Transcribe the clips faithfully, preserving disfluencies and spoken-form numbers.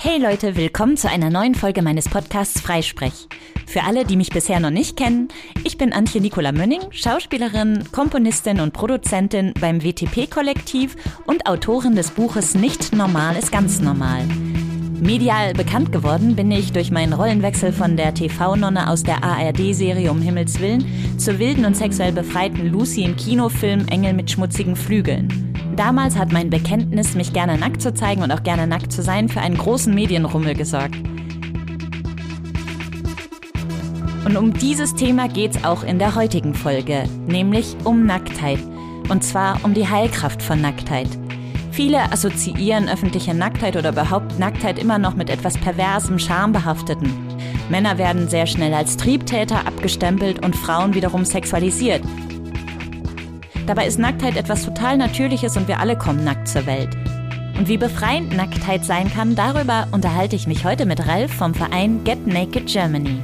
Hey Leute, willkommen zu einer neuen Folge meines Podcasts Freisprech. Für alle, die mich bisher noch nicht kennen, ich bin Antje Nicola Mönning, Schauspielerin, Komponistin und Produzentin beim W T P-Kollektiv und Autorin des Buches Nicht normal ist ganz normal. Medial bekannt geworden bin ich durch meinen Rollenwechsel von der T V-Nonne aus der A R D-Serie Um Himmels Willen zur wilden und sexuell befreiten Lucy im Kinofilm Engel mit schmutzigen Flügeln. Damals hat mein Bekenntnis, mich gerne nackt zu zeigen und auch gerne nackt zu sein, für einen großen Medienrummel gesorgt. Und um dieses Thema geht's auch in der heutigen Folge, nämlich um Nacktheit. Und zwar um die Heilkraft von Nacktheit. Viele assoziieren öffentliche Nacktheit oder überhaupt Nacktheit immer noch mit etwas Perversem, Schambehafteten. Männer werden sehr schnell als Triebtäter abgestempelt und Frauen wiederum sexualisiert. Dabei ist Nacktheit etwas total Natürliches und wir alle kommen nackt zur Welt. Und wie befreiend Nacktheit sein kann, darüber unterhalte ich mich heute mit Ralf vom Verein Get Naked Germany.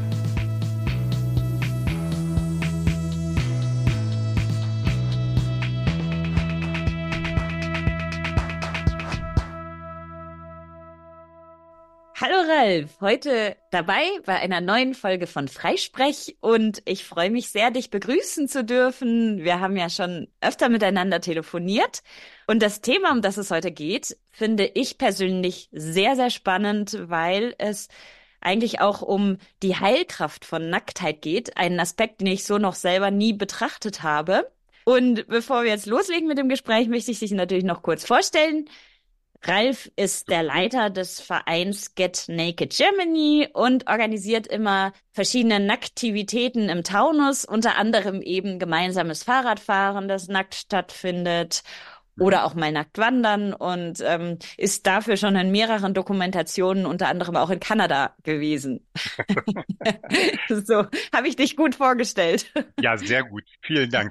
Hallo Ralf, heute dabei bei einer neuen Folge von Freisprech und ich freue mich sehr, dich begrüßen zu dürfen. Wir haben ja schon öfter miteinander telefoniert und das Thema, um das es heute geht, finde ich persönlich sehr, sehr spannend, weil es eigentlich auch um die Heilkraft von Nacktheit geht, einen Aspekt, den ich so noch selber nie betrachtet habe. Und bevor wir jetzt loslegen mit dem Gespräch, möchte ich dich natürlich noch kurz vorstellen. Ralf ist der Leiter des Vereins Get Naked Germany und organisiert immer verschiedene Nacktivitäten im Taunus, unter anderem eben gemeinsames Fahrradfahren, das nackt stattfindet, oder auch mal nackt wandern und ähm, ist dafür schon in mehreren Dokumentationen, unter anderem auch in Kanada gewesen. So, habe ich dich gut vorgestellt. Ja, sehr gut. Vielen Dank.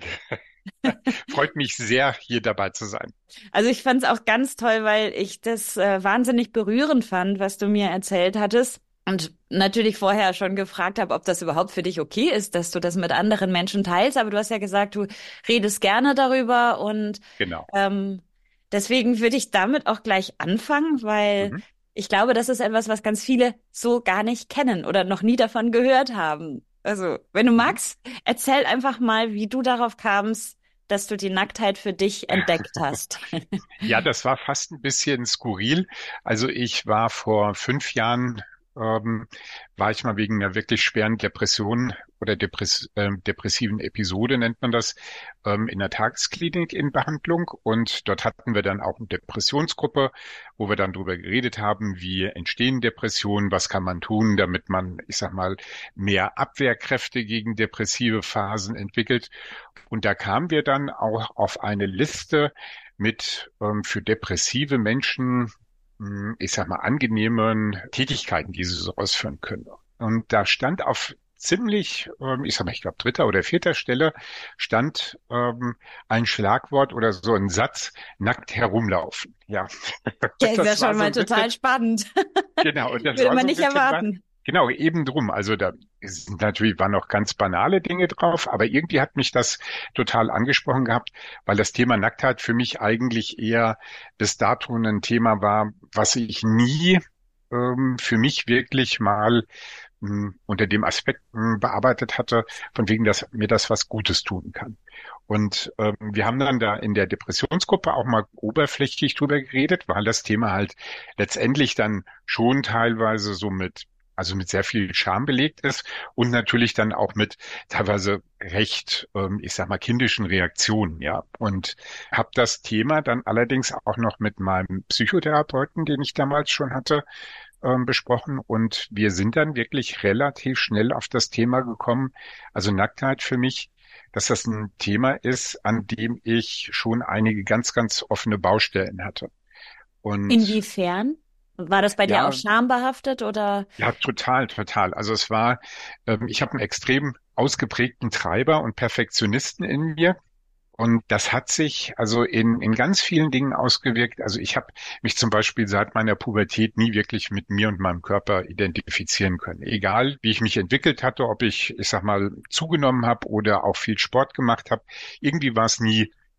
Freut mich sehr, hier dabei zu sein. Also ich fand es auch ganz toll, weil ich das äh, wahnsinnig berührend fand, was du mir erzählt hattest. Und natürlich vorher schon gefragt habe, ob das überhaupt für dich okay ist, dass du das mit anderen Menschen teilst. Aber du hast ja gesagt, du redest gerne darüber. Und genau. ähm, deswegen würde ich damit auch gleich anfangen, weil mhm. ich glaube, das ist etwas, was ganz viele so gar nicht kennen oder noch nie davon gehört haben. Also, wenn du magst, erzähl einfach mal, wie du darauf kamst, dass du die Nacktheit für dich entdeckt hast. Ja, das war fast ein bisschen skurril. Also ich war vor fünf Jahren, ähm, war ich mal wegen einer wirklich schweren Depression oder Depress äh, depressiven Episode, nennt man das, ähm, in der Tagesklinik in Behandlung. Und dort hatten wir dann auch eine Depressionsgruppe, wo wir dann drüber geredet haben, wie entstehen Depressionen, was kann man tun, damit man, ich sag mal, mehr Abwehrkräfte gegen depressive Phasen entwickelt. Und da kamen wir dann auch auf eine Liste mit ähm, für depressive Menschen, mh, ich sag mal, angenehmen Tätigkeiten, die sie so ausführen können. Und da stand auf ziemlich, ähm, ich sag mal, ich glaube dritter oder vierter Stelle stand ähm, ein Schlagwort oder so ein Satz: nackt herumlaufen. Ja, ja ist ja schon mal so total bisschen, spannend. Genau, und das würde war man so nicht erwarten. Was, Genau, eben drum. Also da sind natürlich waren noch ganz banale Dinge drauf, aber irgendwie hat mich das total angesprochen gehabt, weil das Thema Nacktheit für mich eigentlich eher bis dato ein Thema war, was ich nie ähm, für mich wirklich mal mh, unter dem Aspekt mh, bearbeitet hatte, von wegen, dass mir das was Gutes tun kann. Und ähm, wir haben dann da in der Depressionsgruppe auch mal oberflächlich drüber geredet, weil das Thema halt letztendlich dann schon teilweise so mit also mit sehr viel Scham belegt ist und natürlich dann auch mit teilweise recht, ähm, ich sag mal, kindischen Reaktionen, ja. Und habe das Thema dann allerdings auch noch mit meinem Psychotherapeuten, den ich damals schon hatte, ähm, besprochen. Und wir sind dann wirklich relativ schnell auf das Thema gekommen, also Nacktheit für mich, dass das ein Thema ist, an dem ich schon einige ganz, ganz offene Baustellen hatte. Und inwiefern? War das bei dir ja, auch schambehaftet oder? Ja, total, total. Also es war, ähm, ich habe einen extrem ausgeprägten Treiber und Perfektionisten in mir. Und das hat sich also in, in ganz vielen Dingen ausgewirkt. Also ich habe mich zum Beispiel seit meiner Pubertät nie wirklich mit mir und meinem Körper identifizieren können. Egal, wie ich mich entwickelt hatte, ob ich, ich sag mal, zugenommen habe oder auch viel Sport gemacht habe. Irgendwie war es nie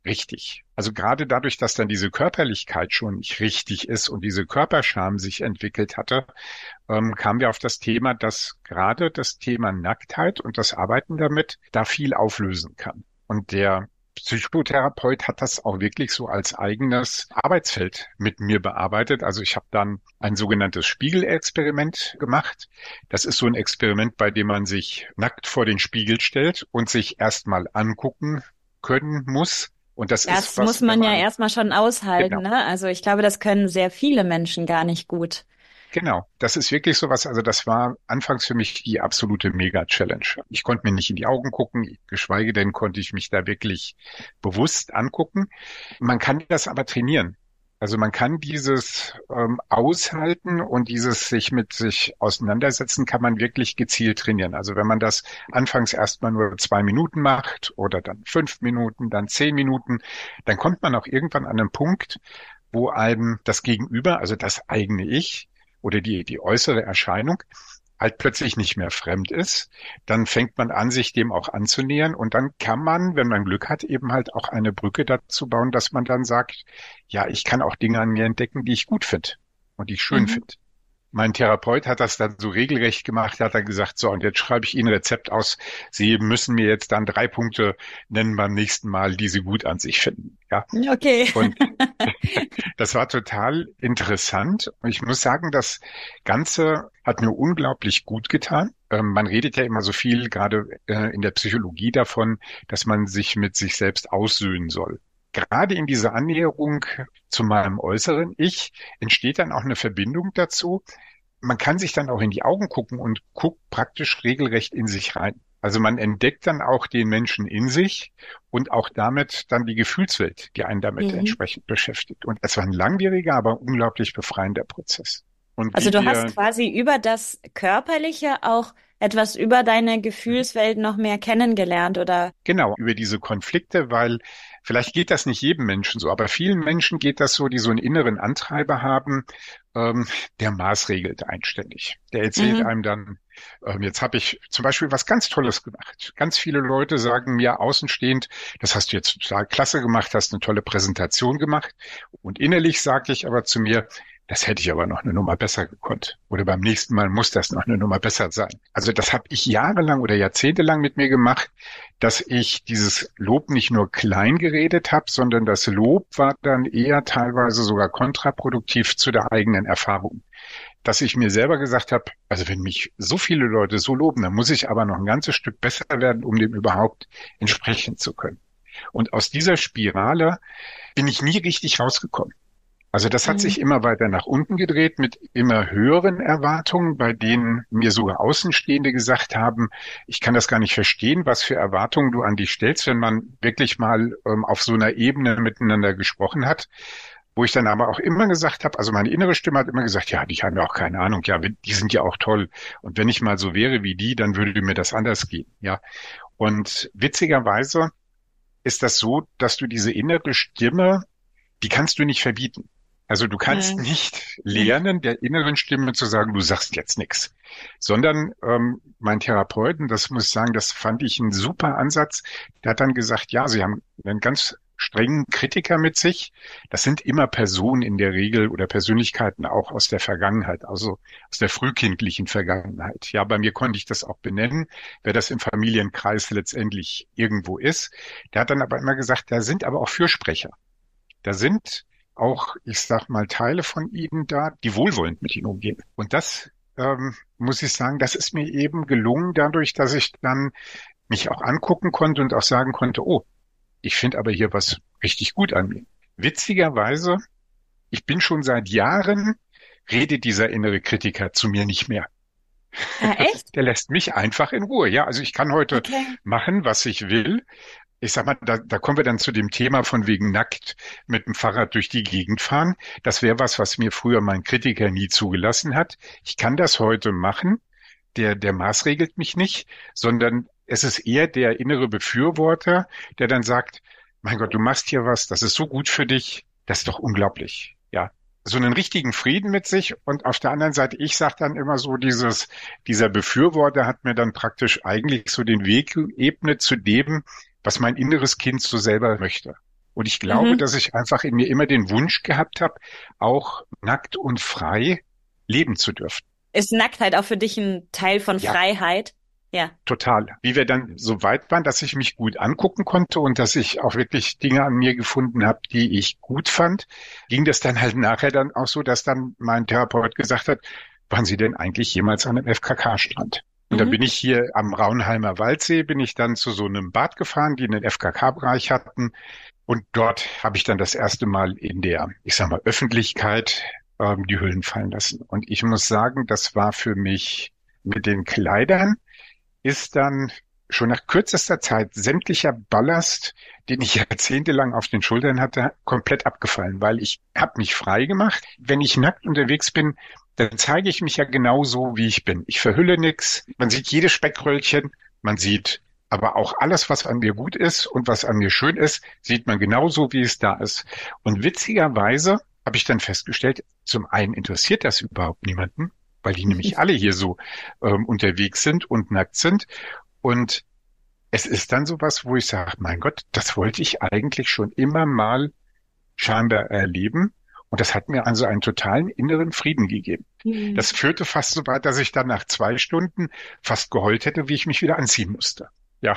richtig. Also gerade dadurch, dass dann diese Körperlichkeit schon nicht richtig ist und diese Körperscham sich entwickelt hatte, ähm, kamen wir auf das Thema, dass gerade das Thema Nacktheit und das Arbeiten damit da viel auflösen kann. Und der Psychotherapeut hat das auch wirklich so als eigenes Arbeitsfeld mit mir bearbeitet. Also ich habe dann ein sogenanntes Spiegelexperiment gemacht. Das ist so ein Experiment, bei dem man sich nackt vor den Spiegel stellt und sich erstmal angucken können muss. Und das ist Das was, muss wenn man ja man, erstmal schon genau. aushalten, ne? Also ich glaube, das können sehr viele Menschen gar nicht gut. Genau, das ist wirklich sowas. Also das war anfangs für mich die absolute Mega-Challenge. Ich konnte mir nicht in die Augen gucken, geschweige denn konnte ich mich da wirklich bewusst angucken. Man kann das aber trainieren. Also man kann dieses ähm, Aushalten und dieses sich mit sich auseinandersetzen, kann man wirklich gezielt trainieren. Also wenn man das anfangs erstmal nur zwei Minuten macht oder dann fünf Minuten, dann zehn Minuten, dann kommt man auch irgendwann an einen Punkt, wo einem das Gegenüber, also das eigene Ich, oder die, die äußere Erscheinung halt plötzlich nicht mehr fremd ist, dann fängt man an, sich dem auch anzunähern und dann kann man, wenn man Glück hat, eben halt auch eine Brücke dazu bauen, dass man dann sagt, ja, ich kann auch Dinge an mir entdecken, die ich gut finde und die ich schön Mhm. finde. Mein Therapeut hat das dann so regelrecht gemacht, hat dann gesagt, so, und jetzt schreibe ich Ihnen ein Rezept aus. Sie müssen mir jetzt dann drei Punkte nennen beim nächsten Mal, die Sie gut an sich finden. Ja. Okay. Und das war total interessant. Und ich muss sagen, das Ganze hat mir unglaublich gut getan. Ähm, man redet ja immer so viel, gerade äh, in der Psychologie davon, dass man sich mit sich selbst aussöhnen soll. Gerade in dieser Annäherung zu meinem äußeren Ich entsteht dann auch eine Verbindung dazu. Man kann sich dann auch in die Augen gucken und guckt praktisch regelrecht in sich rein. Also man entdeckt dann auch den Menschen in sich und auch damit dann die Gefühlswelt, die einen damit Mhm. entsprechend beschäftigt. Und es war ein langwieriger, aber unglaublich befreiender Prozess. Und Also wie du hast wir quasi über das Körperliche auch etwas über deine Gefühlswelt noch mehr kennengelernt, oder? genau über diese Konflikte, weil vielleicht geht das nicht jedem Menschen so, aber vielen Menschen geht das so, die so einen inneren Antreiber haben, ähm, der maßregelt einständig. Der erzählt Mhm. einem dann, ähm, jetzt habe ich zum Beispiel was ganz Tolles gemacht. Ganz viele Leute sagen mir außenstehend, das hast du jetzt total klasse gemacht, hast eine tolle Präsentation gemacht. Und innerlich sage ich aber zu mir, das hätte ich aber noch eine Nummer besser gekonnt. Oder beim nächsten Mal muss das noch eine Nummer besser sein. Also das habe ich jahrelang oder jahrzehntelang mit mir gemacht, dass ich dieses Lob nicht nur klein geredet habe, sondern das Lob war dann eher teilweise sogar kontraproduktiv zu der eigenen Erfahrung. Dass ich mir selber gesagt habe, also wenn mich so viele Leute so loben, dann muss ich aber noch ein ganzes Stück besser werden, um dem überhaupt entsprechen zu können. Und aus dieser Spirale bin ich nie richtig rausgekommen. Also das hat sich Mhm. immer weiter nach unten gedreht mit immer höheren Erwartungen, bei denen mir sogar Außenstehende gesagt haben, ich kann das gar nicht verstehen, was für Erwartungen du an dich stellst, wenn man wirklich mal ähm, auf so einer Ebene miteinander gesprochen hat. Wo ich dann aber auch immer gesagt habe, also meine innere Stimme hat immer gesagt, ja, die haben ja auch keine Ahnung, ja, die sind ja auch toll. Und wenn ich mal so wäre wie die, dann würde mir das anders gehen, ja. Und witzigerweise ist das so, dass du diese innere Stimme, die kannst du nicht verbieten. Also du kannst Mhm. nicht lernen, der inneren Stimme zu sagen, du sagst jetzt nichts, sondern ähm, mein Therapeuten, das muss ich sagen, das fand ich ein super Ansatz, der hat dann gesagt, ja, Sie haben einen ganz strengen Kritiker mit sich. Das sind immer Personen in der Regel oder Persönlichkeiten auch aus der Vergangenheit, also aus der frühkindlichen Vergangenheit. Ja, bei mir konnte ich das auch benennen, wer das im Familienkreis letztendlich irgendwo ist. Der hat dann aber immer gesagt, da sind aber auch Fürsprecher. Da sind auch, ich sag mal, Teile von ihnen da, die wohlwollend mit ihnen umgehen. Und das, ähm, muss ich sagen, das ist mir eben gelungen dadurch, dass ich dann mich auch angucken konnte und auch sagen konnte, oh, ich finde aber hier was richtig gut an mir. Witzigerweise, ich bin schon seit Jahren, redet dieser innere Kritiker zu mir nicht mehr. Ah, echt? Der lässt mich einfach in Ruhe. Ja, also ich kann heute Okay. machen, was ich will. Ich sag mal, da, da kommen wir dann zu dem Thema von wegen nackt mit dem Fahrrad durch die Gegend fahren. Das wäre was, was mir früher mein Kritiker nie zugelassen hat. Ich kann das heute machen. Der, der maßregelt mich nicht, sondern es ist eher der innere Befürworter, der dann sagt, mein Gott, du machst hier was, das ist so gut für dich, das ist doch unglaublich. Ja, so einen richtigen Frieden mit sich. Und auf der anderen Seite, ich sage dann immer so, dieses, dieser Befürworter hat mir dann praktisch eigentlich so den Weg geebnet zu dem, was mein inneres Kind so selber möchte. Und ich glaube, Mhm. dass ich einfach in mir immer den Wunsch gehabt habe, auch nackt und frei leben zu dürfen. Ist Nacktheit auch für dich ein Teil von Ja, Freiheit? Ja. total. Wie wir dann so weit waren, dass ich mich gut angucken konnte und dass ich auch wirklich Dinge an mir gefunden habe, die ich gut fand, ging das dann halt nachher dann auch so, dass dann mein Therapeut gesagt hat, waren Sie denn eigentlich jemals an einem F K K-Strand? Und dann Mhm. bin ich hier am Raunheimer Waldsee, bin ich dann zu so einem Bad gefahren, die einen F K K-Bereich hatten. Und dort habe ich dann das erste Mal in der, ich sag mal, Öffentlichkeit ähm, die Hüllen fallen lassen. Und ich muss sagen, das war für mich mit den Kleidern, ist dann schon nach kürzester Zeit sämtlicher Ballast, den ich jahrzehntelang auf den Schultern hatte, komplett abgefallen, weil ich habe mich frei gemacht. Wenn ich nackt unterwegs bin, dann zeige ich mich ja genau so, wie ich bin. Ich verhülle nichts. Man sieht jedes Speckröllchen, man sieht aber auch alles, was an mir gut ist und was an mir schön ist, sieht man genauso, wie es da ist. Und witzigerweise habe ich dann festgestellt, zum einen interessiert das überhaupt niemanden, weil die nämlich alle hier so ähm, unterwegs sind und nackt sind. Und es ist dann sowas, wo ich sage, mein Gott, das wollte ich eigentlich schon immer mal scheinbar erleben. Und das hat mir also einen totalen inneren Frieden gegeben. Mhm. Das führte fast so weit, dass ich dann nach zwei Stunden fast geheult hätte, wie ich mich wieder anziehen musste. Ja,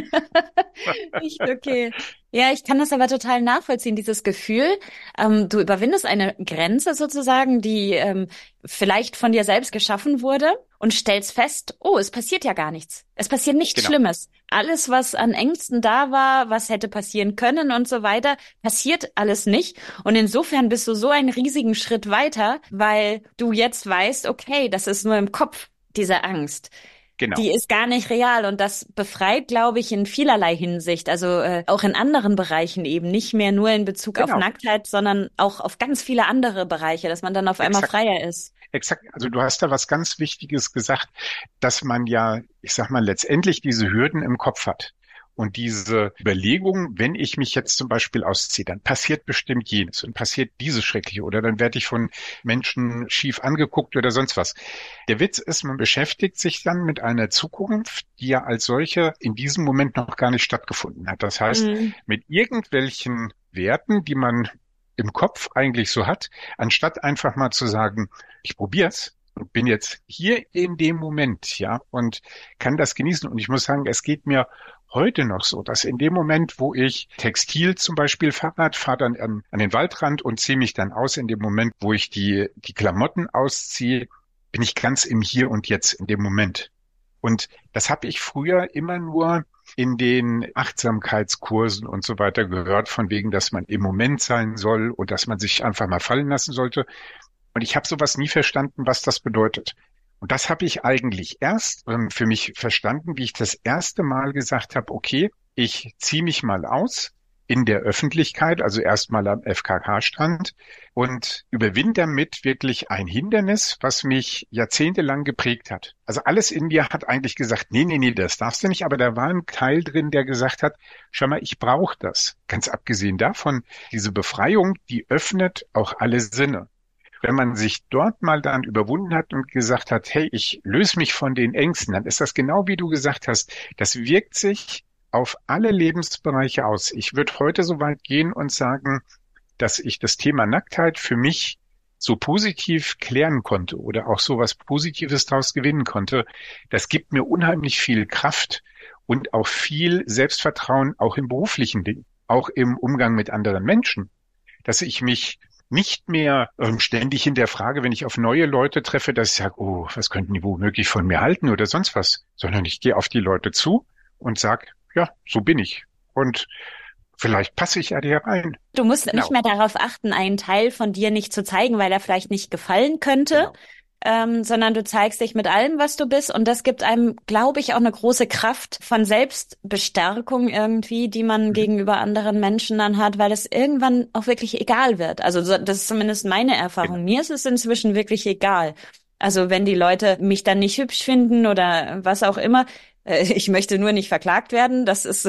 Nicht okay. Ja, ich kann das aber total nachvollziehen, dieses Gefühl. Ähm, du überwindest eine Grenze sozusagen, die ähm, vielleicht von dir selbst geschaffen wurde und stellst fest, oh, es passiert ja gar nichts. Es passiert nichts genau, Schlimmes. Alles, was an Ängsten da war, was hätte passieren können und so weiter, passiert alles nicht. Und insofern bist du so einen riesigen Schritt weiter, weil du jetzt weißt, okay, das ist nur im Kopf, diese Angst. genau, Die ist gar nicht real und das befreit, glaube ich, in vielerlei Hinsicht, also äh, auch in anderen Bereichen eben, nicht mehr nur in Bezug auf genau, Nacktheit, sondern auch auf ganz viele andere Bereiche, dass man dann auf einmal exakt. freier ist. Exakt, also du hast da was ganz Wichtiges gesagt, dass man ja, ich sag mal, letztendlich diese Hürden im Kopf hat. Und diese Überlegung, wenn ich mich jetzt zum Beispiel ausziehe, dann passiert bestimmt jenes und passiert dieses Schreckliche oder dann werde ich von Menschen schief angeguckt oder sonst was. Der Witz ist, man beschäftigt sich dann mit einer Zukunft, die ja als solche in diesem Moment noch gar nicht stattgefunden hat. Das heißt, Mhm. mit irgendwelchen Werten, die man im Kopf eigentlich so hat, anstatt einfach mal zu sagen, ich probier's und bin jetzt hier in dem Moment, ja, und kann das genießen. Und ich muss sagen, es geht mir heute noch so, dass in dem Moment, wo ich Textil zum Beispiel Fahrrad, fahre dann an, an den Waldrand und ziehe mich dann aus, in dem Moment, wo ich die, die Klamotten ausziehe, bin ich ganz im Hier und Jetzt, in dem Moment. Und das habe ich früher immer nur in den Achtsamkeitskursen und so weiter gehört, von wegen, dass man im Moment sein soll und dass man sich einfach mal fallen lassen sollte. Und ich habe sowas nie verstanden, was das bedeutet. Und das habe ich eigentlich erst ähm, für mich verstanden, wie ich das erste Mal gesagt habe, okay, ich ziehe mich mal aus in der Öffentlichkeit, also erstmal am F K K-Strand und überwinde damit wirklich ein Hindernis, was mich jahrzehntelang geprägt hat. Also alles in mir hat eigentlich gesagt, nee, nee, nee, das darfst du nicht, aber da war ein Teil drin, der gesagt hat, schau mal, ich brauche das. Ganz abgesehen davon, diese Befreiung, die öffnet auch alle Sinne. Wenn man sich dort mal dann überwunden hat und gesagt hat, hey, ich löse mich von den Ängsten, dann ist das genau wie du gesagt hast. Das wirkt sich auf alle Lebensbereiche aus. Ich würde heute so weit gehen und sagen, dass ich das Thema Nacktheit für mich so positiv klären konnte oder auch so was Positives daraus gewinnen konnte. Das gibt mir unheimlich viel Kraft und auch viel Selbstvertrauen, auch im beruflichen Ding, auch im Umgang mit anderen Menschen, dass ich mich nicht mehr ähm, ständig hinterfrage, wenn ich auf neue Leute treffe, dass ich sage, oh, was könnten die womöglich von mir halten oder sonst was, sondern ich gehe auf die Leute zu und sage, ja, so bin ich. Und vielleicht passe ich ja dir rein. Du musst nicht Genau, mehr darauf achten, einen Teil von dir nicht zu zeigen, weil er vielleicht nicht gefallen könnte, genau. ähm, sondern du zeigst dich mit allem, was du bist. Und das gibt einem, glaube ich, auch eine große Kraft von Selbstbestärkung irgendwie, die man Mhm. gegenüber anderen Menschen dann hat, weil es irgendwann auch wirklich egal wird. Also so, das ist zumindest meine Erfahrung. Genau. Mir ist es inzwischen wirklich egal. Also wenn die Leute mich dann nicht hübsch finden oder was auch immer, äh, ich möchte nur nicht verklagt werden, das ist,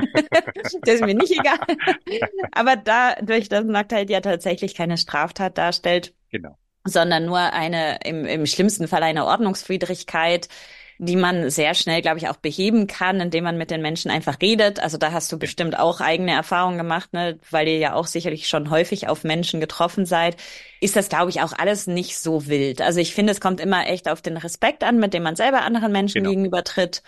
das ist mir nicht egal. Aber dadurch, dass Nacktheit ja tatsächlich keine Straftat darstellt, Genau. sondern nur eine, im, im schlimmsten Fall eine Ordnungswidrigkeit, die man sehr schnell, glaube ich, auch beheben kann, indem man mit den Menschen einfach redet. Also da hast du bestimmt auch eigene Erfahrungen gemacht, ne, weil ihr ja auch sicherlich schon häufig auf Menschen getroffen seid. Ist das, glaube ich, auch alles nicht so wild. Also ich finde, es kommt immer echt auf den Respekt an, mit dem man selber anderen Menschen Genau. gegenüber tritt.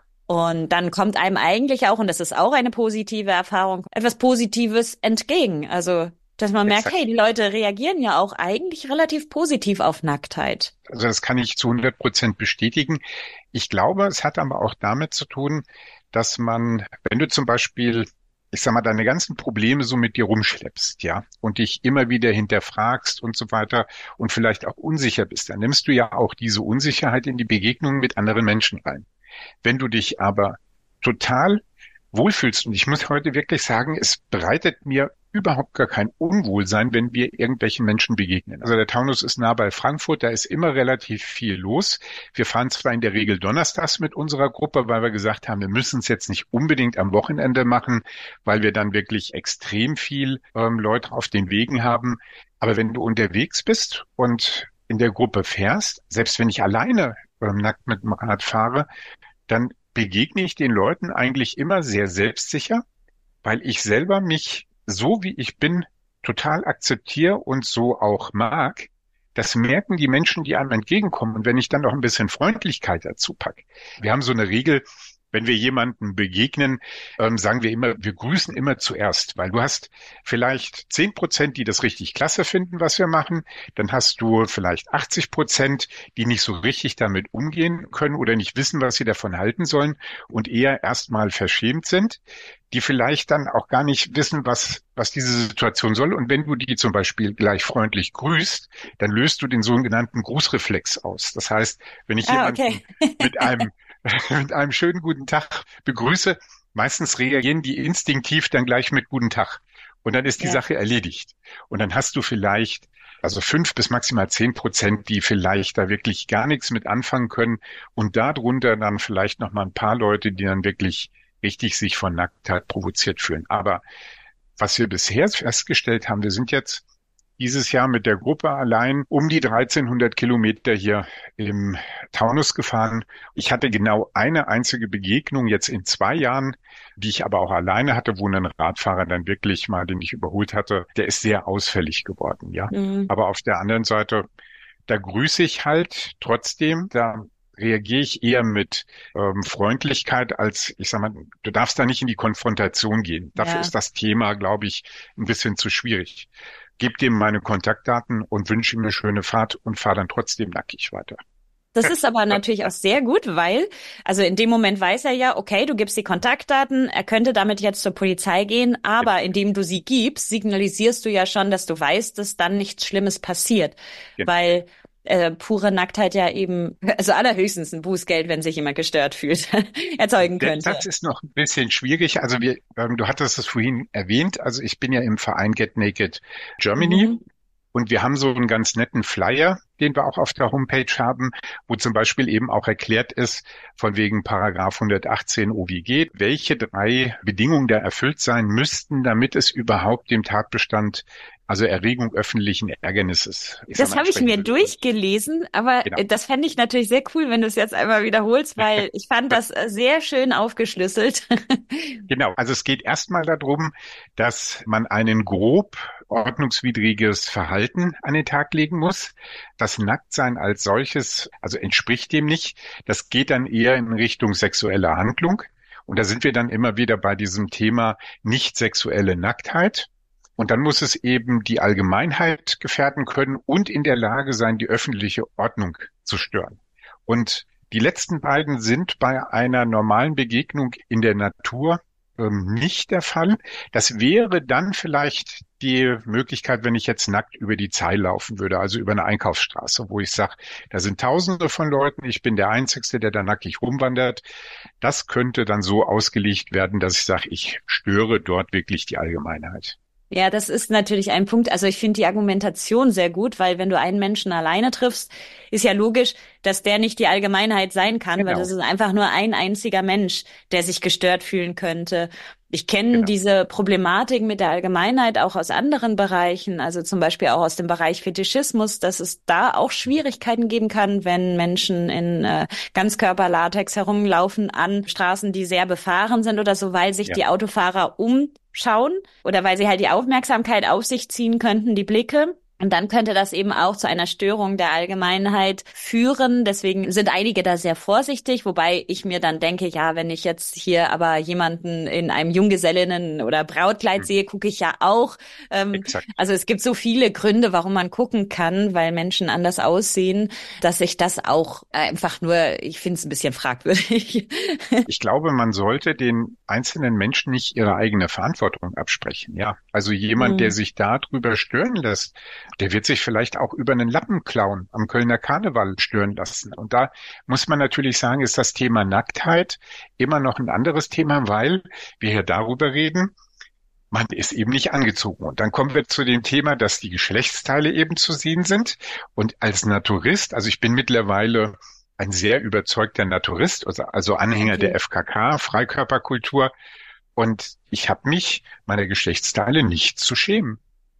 Und dann kommt einem eigentlich auch, und das ist auch eine positive Erfahrung, etwas Positives entgegen. Also, dass man merkt, Exakt. hey, die Leute reagieren ja auch eigentlich relativ positiv auf Nacktheit. Also das kann ich zu hundert Prozent bestätigen. Ich glaube, es hat aber auch damit zu tun, dass man, wenn du zum Beispiel, ich sag mal, deine ganzen Probleme so mit dir rumschleppst, ja, und dich immer wieder hinterfragst und so weiter und vielleicht auch unsicher bist, dann nimmst du ja auch diese Unsicherheit in die Begegnung mit anderen Menschen rein. Wenn du dich aber total wohlfühlst, und ich muss heute wirklich sagen, es bereitet mir überhaupt gar kein Unwohlsein, wenn wir irgendwelchen Menschen begegnen. Also der Taunus ist nah bei Frankfurt, da ist immer relativ viel los. Wir fahren zwar in der Regel donnerstags mit unserer Gruppe, weil wir gesagt haben, wir müssen es jetzt nicht unbedingt am Wochenende machen, weil wir dann wirklich extrem viel ähm, Leute auf den Wegen haben. Aber wenn du unterwegs bist und in der Gruppe fährst, selbst wenn ich alleine ähm, nackt mit dem Rad fahre, dann begegne ich den Leuten eigentlich immer sehr selbstsicher, weil ich selber mich so wie ich bin total akzeptiere und so auch mag. Das merken die Menschen, die einem entgegenkommen. Und wenn ich dann noch ein bisschen Freundlichkeit dazu packe. Wir haben so eine Regel, wenn wir jemandem begegnen, ähm, sagen wir immer, wir grüßen immer zuerst, weil du hast vielleicht zehn Prozent, die das richtig klasse finden, was wir machen. Dann hast du vielleicht achtzig Prozent, die nicht so richtig damit umgehen können oder nicht wissen, was sie davon halten sollen und eher erstmal verschämt sind, die vielleicht dann auch gar nicht wissen, was, was diese Situation soll. Und wenn du die zum Beispiel gleich freundlich grüßt, dann löst du den sogenannten Grußreflex aus. Das heißt, wenn ich Ah, jemanden okay. mit einem mit einem schönen guten Tag begrüße, meistens reagieren die instinktiv dann gleich mit guten Tag. Und dann ist die Ja. Sache erledigt. Und dann hast du vielleicht also fünf bis maximal zehn Prozent, die vielleicht da wirklich gar nichts mit anfangen können. Und darunter dann vielleicht noch mal ein paar Leute, die dann wirklich richtig sich von Nacktheit provoziert fühlen. Aber was wir bisher festgestellt haben, wir sind jetzt dieses Jahr mit der Gruppe allein um die dreizehnhundert Kilometer hier im Taunus gefahren. Ich hatte genau eine einzige Begegnung jetzt in zwei Jahren, die ich aber auch alleine hatte, wo ein Radfahrer dann wirklich mal, den ich überholt hatte, der ist sehr ausfällig geworden, ja. Mhm. Aber auf der anderen Seite, da grüße ich halt trotzdem, da reagiere ich eher mit ähm, Freundlichkeit als, ich sag mal, du darfst da nicht in die Konfrontation gehen. Dafür Ja. ist das Thema, glaube ich, ein bisschen zu schwierig. Gib dem meine Kontaktdaten und wünsche ihm eine schöne Fahrt und fahr dann trotzdem nackig weiter. Das ist aber natürlich auch sehr gut, weil, also in dem Moment weiß er ja, okay, du gibst die Kontaktdaten, er könnte damit jetzt zur Polizei gehen, aber indem du sie gibst, signalisierst du ja schon, dass du weißt, dass dann nichts Schlimmes passiert, Ja. weil äh, pure Nacktheit ja eben, also allerhöchstens ein Bußgeld, wenn sich jemand gestört fühlt, erzeugen Der könnte. Satz ist noch ein bisschen schwierig. Also wir, ähm, du hattest es vorhin erwähnt. Also ich bin ja im Verein Get Naked Germany. Mhm. Und wir haben so einen ganz netten Flyer, den wir auch auf der Homepage haben, wo zum Beispiel eben auch erklärt ist, von wegen Paragraph hundertachtzehn O W G, welche drei Bedingungen da erfüllt sein müssten, damit es überhaupt dem Tatbestand, also Erregung öffentlichen Ärgernisses. Ich sag Das mal, habe ich mir entsprechen würde. durchgelesen, aber Genau. äh, das fände ich natürlich sehr cool, wenn du es jetzt einmal wiederholst, weil ich fand das äh, sehr schön aufgeschlüsselt. Genau, also es geht erstmal darum, dass man einen grob ordnungswidriges Verhalten an den Tag legen muss. Das Nacktsein als solches, also entspricht dem nicht. Das geht dann eher in Richtung sexuelle Handlung. Und da sind wir dann immer wieder bei diesem Thema nicht sexuelle Nacktheit. Und dann muss es eben die Allgemeinheit gefährden können und in der Lage sein, die öffentliche Ordnung zu stören. Und die letzten beiden sind bei einer normalen Begegnung in der Natur ähm, nicht der Fall. Das wäre dann vielleicht die Möglichkeit, wenn ich jetzt nackt über die Zeil laufen würde, also über eine Einkaufsstraße, wo ich sage, da sind Tausende von Leuten, ich bin der Einzige, der da nackig rumwandert. Das könnte dann so ausgelegt werden, dass ich sage, ich störe dort wirklich die Allgemeinheit. Ja, das ist natürlich ein Punkt. Also ich finde die Argumentation sehr gut, weil wenn du einen Menschen alleine triffst, ist ja logisch, dass der nicht die Allgemeinheit sein kann, Genau. weil das ist einfach nur ein einziger Mensch, der sich gestört fühlen könnte. Ich kenne Genau. diese Problematik mit der Allgemeinheit auch aus anderen Bereichen, also zum Beispiel auch aus dem Bereich Fetischismus, dass es da auch Schwierigkeiten geben kann, wenn Menschen in äh, Ganzkörperlatex herumlaufen an Straßen, die sehr befahren sind oder so, weil sich Ja. die Autofahrer umschauen oder weil sie halt die Aufmerksamkeit auf sich ziehen könnten, die Blicke. Und dann könnte das eben auch zu einer Störung der Allgemeinheit führen. Deswegen sind einige da sehr vorsichtig, wobei ich mir dann denke, ja, wenn ich jetzt hier aber jemanden in einem Junggesellinnen- oder Brautkleid Hm. sehe, gucke ich ja auch. Ähm, Exakt. also es gibt so viele Gründe, warum man gucken kann, weil Menschen anders aussehen, dass ich das auch einfach nur, ich finde es ein bisschen fragwürdig. Ich glaube, man sollte den einzelnen Menschen nicht ihre eigene Verantwortung absprechen. Ja, also jemand, der Hm. sich darüber stören lässt, der wird sich vielleicht auch über einen Lappenclown am Kölner Karneval stören lassen. Und da muss man natürlich sagen, ist das Thema Nacktheit immer noch ein anderes Thema, weil wir hier darüber reden, man ist eben nicht angezogen. Und dann kommen wir zu dem Thema, dass die Geschlechtsteile eben zu sehen sind. Und als Naturist, also ich bin mittlerweile ein sehr überzeugter Naturist, also also Anhänger der Okay. F K K, Freikörperkultur. Und ich habe mich meiner Geschlechtsteile nicht zu schämen.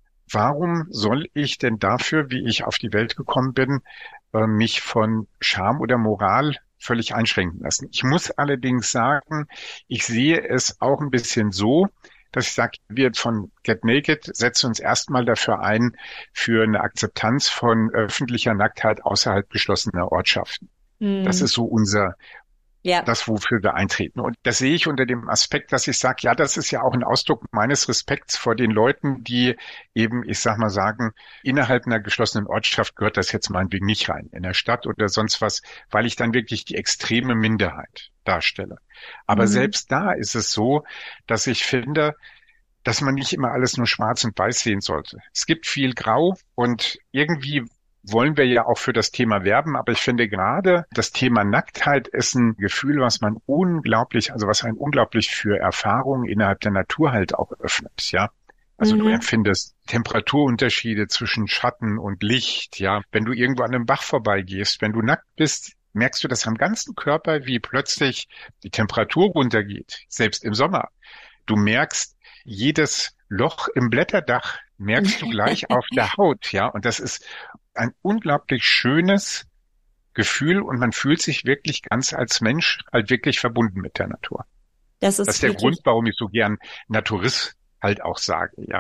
Warum soll ich denn dafür, wie ich auf die Welt gekommen bin, äh, mich von Scham oder Moral völlig einschränken lassen? Ich muss allerdings sagen, ich sehe es auch ein bisschen so, dass ich sage, wir von Get Naked setzen uns erstmal dafür ein, für eine Akzeptanz von öffentlicher Nacktheit außerhalb geschlossener Ortschaften. Das Hm. ist so unser Ja. das, wofür wir eintreten. Und das sehe ich unter dem Aspekt, dass ich sage, ja, das ist ja auch ein Ausdruck meines Respekts vor den Leuten, die eben, ich sag mal sagen, innerhalb einer geschlossenen Ortschaft gehört das jetzt meinetwegen nicht rein, in der Stadt oder sonst was, weil ich dann wirklich die extreme Minderheit darstelle. Aber Mhm. selbst da ist es so, dass ich finde, dass man nicht immer alles nur schwarz und weiß sehen sollte. Es gibt viel Grau und irgendwie wollen wir ja auch für das Thema werben, aber ich finde gerade das Thema Nacktheit ist ein Gefühl, was man unglaublich, also was einen unglaublich für Erfahrungen innerhalb der Natur halt auch öffnet, ja. Also du Mhm. empfindest Temperaturunterschiede zwischen Schatten und Licht, ja. Wenn du irgendwo an einem Bach vorbeigehst, wenn du nackt bist, merkst du das am ganzen Körper, wie plötzlich die Temperatur runtergeht, selbst im Sommer. Du merkst jedes Loch im Blätterdach merkst du gleich auf der Haut, ja. Und das ist ein unglaublich schönes Gefühl und man fühlt sich wirklich ganz als Mensch halt wirklich verbunden mit der Natur. Das Das ist ist der wirklich. Grund, warum ich so gern Naturist halt auch sage, ja.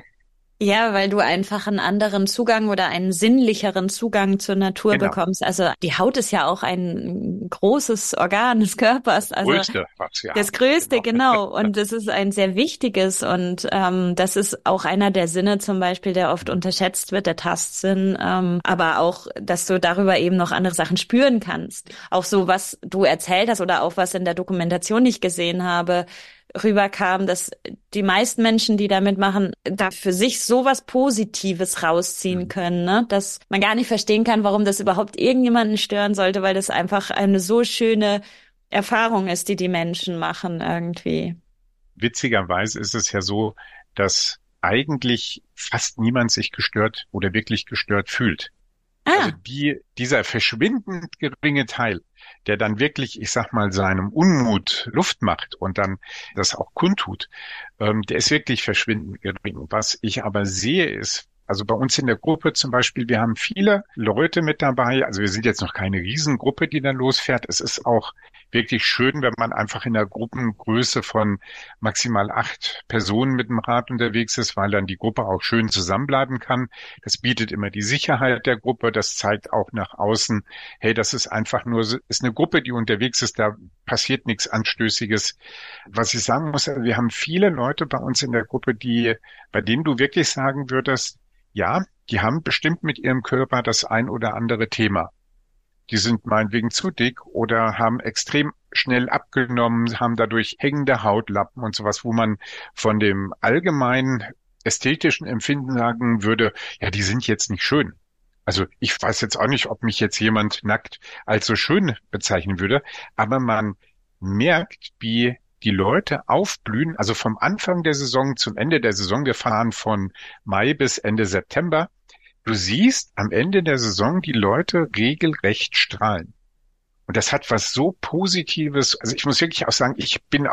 Ja, weil du einfach einen anderen Zugang oder einen sinnlicheren Zugang zur Natur Genau. bekommst. Also die Haut ist ja auch ein großes Organ des Körpers. Also Größte, was wir das haben. Größte, Genau. genau. Und das ist ein sehr wichtiges. Und ähm, das ist auch einer der Sinne zum Beispiel, der oft unterschätzt wird, der Tastsinn. Ähm, aber auch, dass du darüber eben noch andere Sachen spüren kannst. Auch so, was du erzählt hast oder auch was in der Dokumentation nicht gesehen habe, rüberkam, dass die meisten Menschen, die da mitmachen, da für sich sowas Positives rausziehen Mhm. können, ne? Dass man gar nicht verstehen kann, warum das überhaupt irgendjemanden stören sollte, weil das einfach eine so schöne Erfahrung ist, die die Menschen machen irgendwie. Witzigerweise ist es ja so, dass eigentlich fast niemand sich gestört oder wirklich gestört fühlt. Also Ah, die, dieser verschwindend geringe Teil, der dann wirklich, ich sag mal, seinem Unmut Luft macht und dann das auch kundtut, ähm, der ist wirklich verschwindend gering. Was ich aber sehe ist, also bei uns in der Gruppe zum Beispiel, wir haben viele Leute mit dabei. Also wir sind jetzt noch keine Riesengruppe, die dann losfährt. Es ist auch wirklich schön, wenn man einfach in einer Gruppengröße von maximal acht Personen mit dem Rad unterwegs ist, weil dann die Gruppe auch schön zusammenbleiben kann. Das bietet immer die Sicherheit der Gruppe. Das zeigt auch nach außen, hey, das ist einfach nur, ist eine Gruppe, die unterwegs ist, da passiert nichts Anstößiges. Was ich sagen muss, wir haben viele Leute bei uns in der Gruppe, die, bei denen du wirklich sagen würdest, ja, die haben bestimmt mit ihrem Körper das ein oder andere Thema. Die sind meinetwegen zu dick oder haben extrem schnell abgenommen, haben dadurch hängende Hautlappen und sowas, wo man von dem allgemeinen ästhetischen Empfinden sagen würde, ja, die sind jetzt nicht schön. Also ich weiß jetzt auch nicht, ob mich jetzt jemand nackt als so schön bezeichnen würde, aber man merkt, wie die Leute aufblühen, also vom Anfang der Saison zum Ende der Saison. Wir fahren von Mai bis Ende September. Du siehst am Ende der Saison die Leute regelrecht strahlen. Und das hat was so Positives. Also ich muss wirklich auch sagen, ich bin auch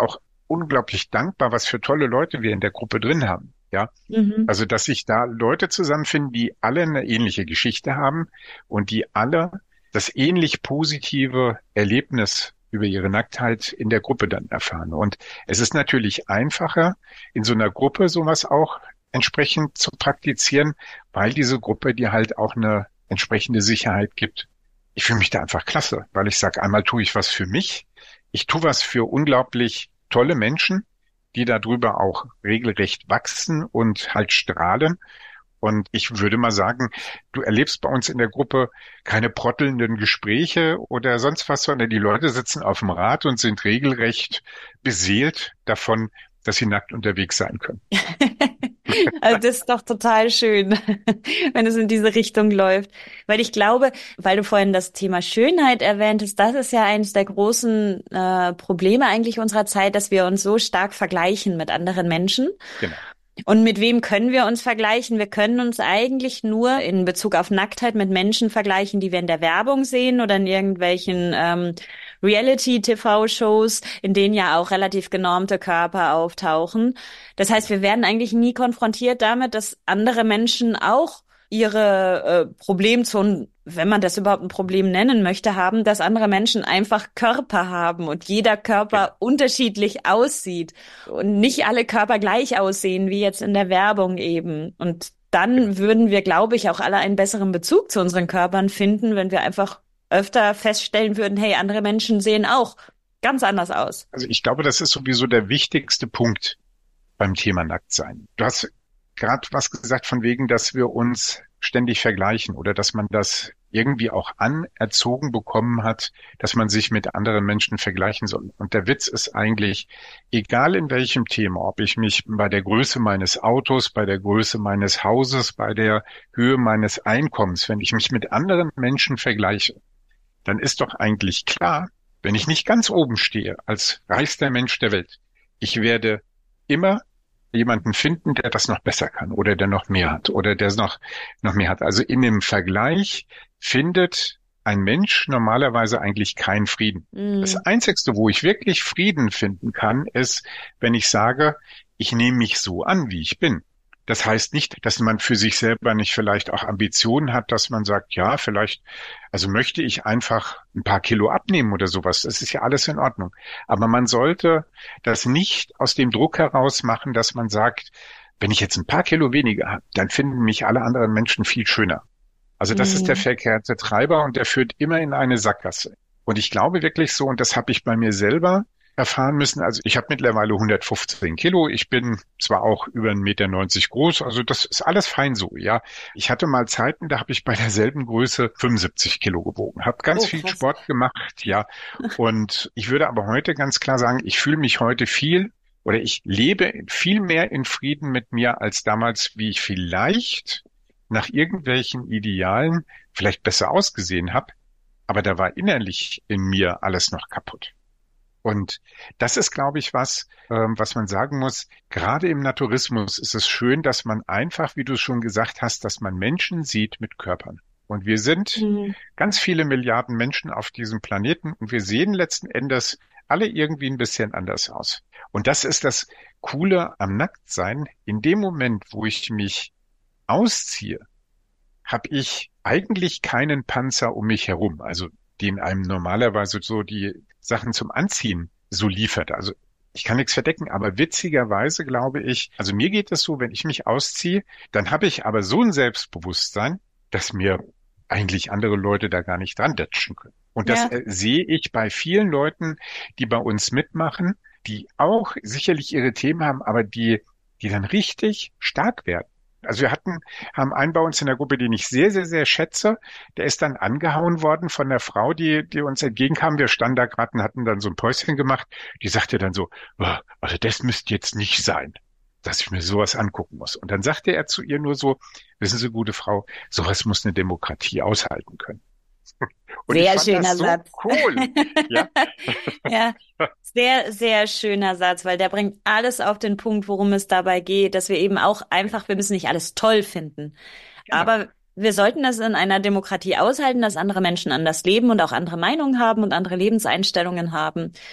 unglaublich dankbar, was für tolle Leute wir in der Gruppe drin haben. Ja, Mhm. also dass sich da Leute zusammenfinden, die alle eine ähnliche Geschichte haben und die alle das ähnlich positive Erlebnis über ihre Nacktheit in der Gruppe dann erfahren. Und es ist natürlich einfacher, in so einer Gruppe sowas auch entsprechend zu praktizieren, weil diese Gruppe dir halt auch eine entsprechende Sicherheit gibt. Ich fühle mich da einfach klasse, weil ich sage, einmal tue ich was für mich, ich tue was für unglaublich tolle Menschen, die darüber auch regelrecht wachsen und halt strahlen. Und ich würde mal sagen, du erlebst bei uns in der Gruppe keine prottelnden Gespräche oder sonst was, sondern die Leute sitzen auf dem Rad und sind regelrecht beseelt davon, dass sie nackt unterwegs sein können. Also das ist doch total schön, wenn es in diese Richtung läuft. Weil ich glaube, weil du vorhin das Thema Schönheit erwähntest, das ist ja eines der großen äh, Probleme eigentlich unserer Zeit, dass wir uns so stark vergleichen mit anderen Menschen. Genau. Und mit wem können wir uns vergleichen? Wir können uns eigentlich nur in Bezug auf Nacktheit mit Menschen vergleichen, die wir in der Werbung sehen oder in irgendwelchen ähm, Reality-T V-Shows, in denen ja auch relativ genormte Körper auftauchen. Das heißt, wir werden eigentlich nie konfrontiert damit, dass andere Menschen auch ihre äh, Problemzonen, wenn man das überhaupt ein Problem nennen möchte, haben, dass andere Menschen einfach Körper haben und jeder Körper Genau. unterschiedlich aussieht und nicht alle Körper gleich aussehen, wie jetzt in der Werbung eben. Und dann würden wir, glaube ich, auch alle einen besseren Bezug zu unseren Körpern finden, wenn wir einfach öfter feststellen würden, hey, andere Menschen sehen auch ganz anders aus. Also ich glaube, das ist sowieso der wichtigste Punkt beim Thema Nacktsein. Du hast gerade was gesagt von wegen, dass wir uns ständig vergleichen oder dass man das irgendwie auch anerzogen bekommen hat, dass man sich mit anderen Menschen vergleichen soll. Und der Witz ist eigentlich, egal in welchem Thema, ob ich mich bei der Größe meines Autos, bei der Größe meines Hauses, bei der Höhe meines Einkommens, wenn ich mich mit anderen Menschen vergleiche, dann ist doch eigentlich klar, wenn ich nicht ganz oben stehe als reichster Mensch der Welt, ich werde immer jemanden finden, der das noch besser kann oder der noch mehr hat oder der noch, noch mehr hat. Also in dem Vergleich findet ein Mensch normalerweise eigentlich keinen Frieden. Mm. Das Einzigste, wo ich wirklich Frieden finden kann, ist, wenn ich sage, ich nehme mich so an, wie ich bin. Das heißt nicht, dass man für sich selber nicht vielleicht auch Ambitionen hat, dass man sagt, ja, vielleicht, also möchte ich einfach ein paar Kilo abnehmen oder sowas. Das ist ja alles in Ordnung. Aber man sollte das nicht aus dem Druck heraus machen, dass man sagt, wenn ich jetzt ein paar Kilo weniger habe, dann finden mich alle anderen Menschen viel schöner. Also das ist der Mm. verkehrte Treiber und der führt immer in eine Sackgasse. Und ich glaube wirklich so, und das habe ich bei mir selber erfahren müssen. Also ich habe mittlerweile hundertfünfzehn Kilo. Ich bin zwar auch über ein Meter neunzig groß, also das ist alles fein so, ja. Ich hatte mal Zeiten, da habe ich bei derselben Größe fünfundsiebzig Kilo gewogen, habe ganz Oh, viel krass. Sport gemacht, ja. Und ich würde aber heute ganz klar sagen, ich fühle mich heute viel oder ich lebe viel mehr in Frieden mit mir als damals, wie ich vielleicht nach irgendwelchen Idealen vielleicht besser ausgesehen habe. Aber da war innerlich in mir alles noch kaputt. Und das ist, glaube ich, was, ähm, was man sagen muss. Gerade im Naturismus ist es schön, dass man einfach, wie du es schon gesagt hast, dass man Menschen sieht mit Körpern. Und wir sind Mm. ganz viele Milliarden Menschen auf diesem Planeten und wir sehen letzten Endes alle irgendwie ein bisschen anders aus. Und das ist das Coole am Nacktsein. In dem Moment, wo ich mich ausziehe, habe ich eigentlich keinen Panzer um mich herum, also den einem normalerweise so die Sachen zum Anziehen so liefert. Also ich kann nichts verdecken, aber witzigerweise glaube ich, also mir geht es so, wenn ich mich ausziehe, dann habe ich aber so ein Selbstbewusstsein, dass mir eigentlich andere Leute da gar nicht dran datschen können. Und das Ja. äh, sehe ich bei vielen Leuten, die bei uns mitmachen, die auch sicherlich ihre Themen haben, aber die, die dann richtig stark werden. Also wir hatten, haben einen bei uns in der Gruppe, den ich sehr, sehr, sehr schätze. Der ist dann angehauen worden von der Frau, die, die uns entgegenkam. Wir standen da gerade und hatten dann so ein Päuschen gemacht. Die sagte dann so, "Oh, also das müsste jetzt nicht sein, dass ich mir sowas angucken muss." Und dann sagte er zu ihr nur so, wissen Sie, gute Frau, sowas muss eine Demokratie aushalten können. Und ich Sehr fand schöner das so Satz. cool. Ja, Ja, sehr, sehr schöner Satz, weil der bringt alles auf den Punkt, worum es dabei geht, dass wir eben auch einfach, wir müssen nicht alles toll finden, genau. aber wir sollten das in einer Demokratie aushalten, dass andere Menschen anders leben und auch andere Meinungen haben und andere Lebenseinstellungen haben.